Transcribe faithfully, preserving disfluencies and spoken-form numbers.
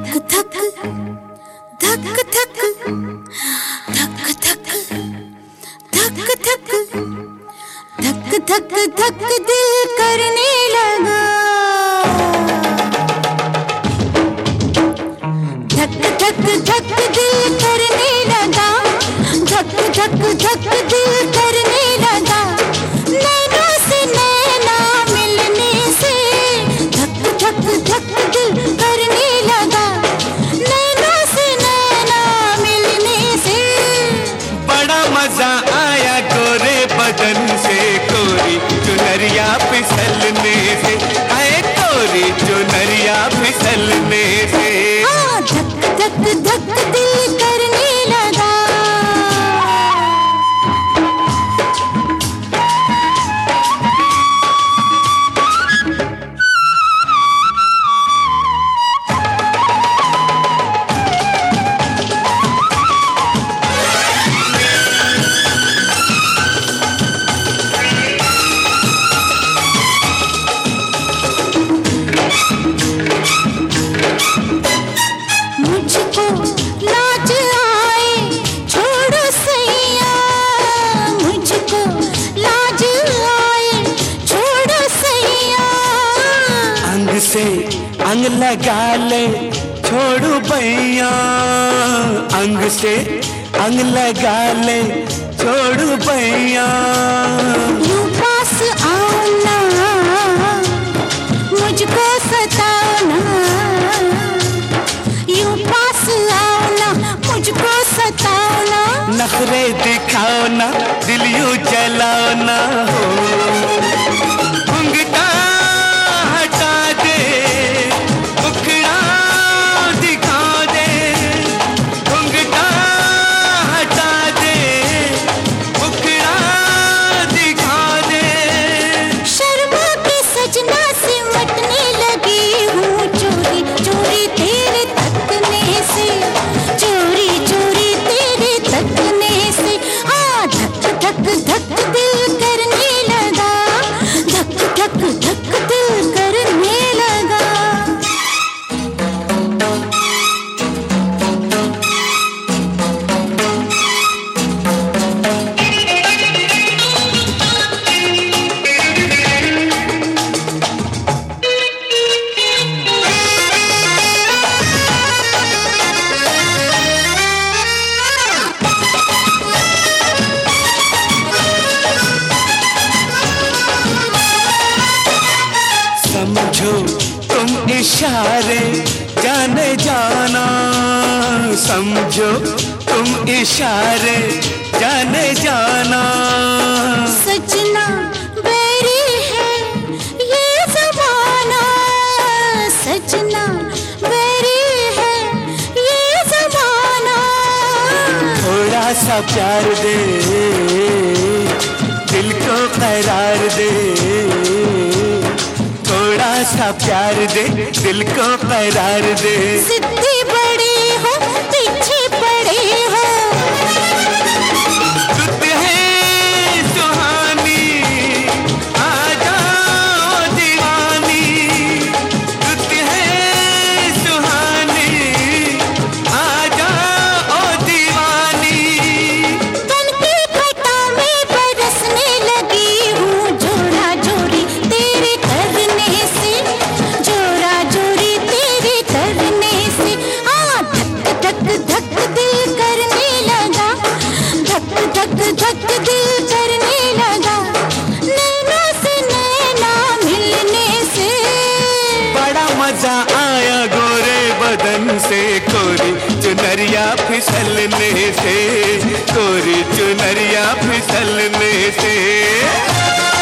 धक धक धक धक धक धक धक धक धक धक धक दिल करने लगा। धक धक धक दिल करने लगा। धक धक धक दिल करने लगा। नैनों से नैना मिलने से धक धक धक दिल करने लगा। नैनों से नैना मिलने से बड़ा मजा आया गोरे बदन से, कोरी चुनरिया फिसलने से, आए कोरी चुनरिया फिसलने से। हाँ, धक धक धक दिल करने लगा। मुझको लाज आए छोड़ो सैया, मुझको लाज आए छोड़ो सैया। अंग से अंग लगा ले छोड़ू भैया, अंग से अंग लगा ले छोड़ू भैया। यूं पास आओ ना, मुझको सताओ ना। यूं पास आओ ना, मुझको सताओ ना। नखरे दिखाओ ना, दिल यूं जलाओ ना हो। घुंघटा हटा दे, मुखड़ा दिखा दे। घुंघटा हटा दे, मुखड़ा दिखा दे। शर्मा के सजना सिमटने लगी हूँ, चोरी चोरी तेरे तकने से, चोरी चोरी तेरे तकने से। हाँ, धक धक धक दिल करने लगा। धक धक धक दिल करने लगा। समझो तुम इशारे जाने जाना, समझो तुम इशारे जाने जाना। सजना बैरी है ये ज़माना, सजना बैरी है ये ज़माना। थोड़ा सा प्यार दे, दिल को करार दे। थोड़ा सा प्यार दे, दिल को करार दे। जिद्दी बड़ी हो पीछे पड़े हो, रुत है सुहानी आ जाओ दीवानी। रुत है सुहानी आ जाओ दीवानी। तन की घटा में बरसने लगी हूँ, जोड़ा जोड़ी तेरे करने से, जोड़ा जोड़ी तेरे करने से। हाँ, धक धक धक दिल करने लगा। धक धक धक दिल करने लगा। नैनों से नैना मिलने से बड़ा मजा आया गोरे बदन से, कोरी चुनरिया फिसलने से, कोरी चुनरिया फिसलने से।